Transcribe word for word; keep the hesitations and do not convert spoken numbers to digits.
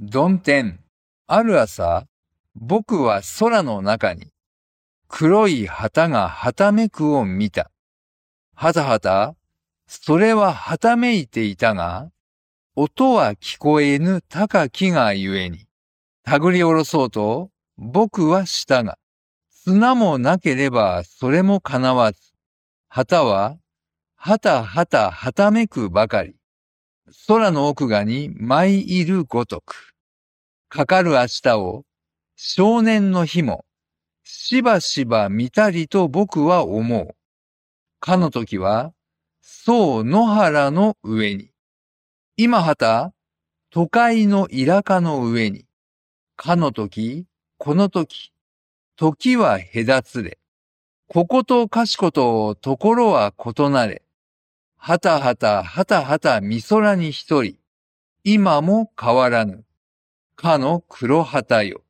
曇天。ある朝、僕は空の中に黒い旗がはためくを見た。はたはた、それははためいていたが、音は聞こえぬ高きがゆえに、たぐり下ろそうと僕はしたが、綱もなければそれもかなわず、旗ははたはたはためくばかり、空の奥がに舞いるごとく。かかる明日を少年の日もしばしば見たりと僕は思う。かの時は、そう野原の上に。今はた、都会の田舎の上に。かの時、この時、時は隔つれ。こことかしことところは異なれ。はたはたはたはたみ空に一人。今も変わらぬ。かの黒旗よ。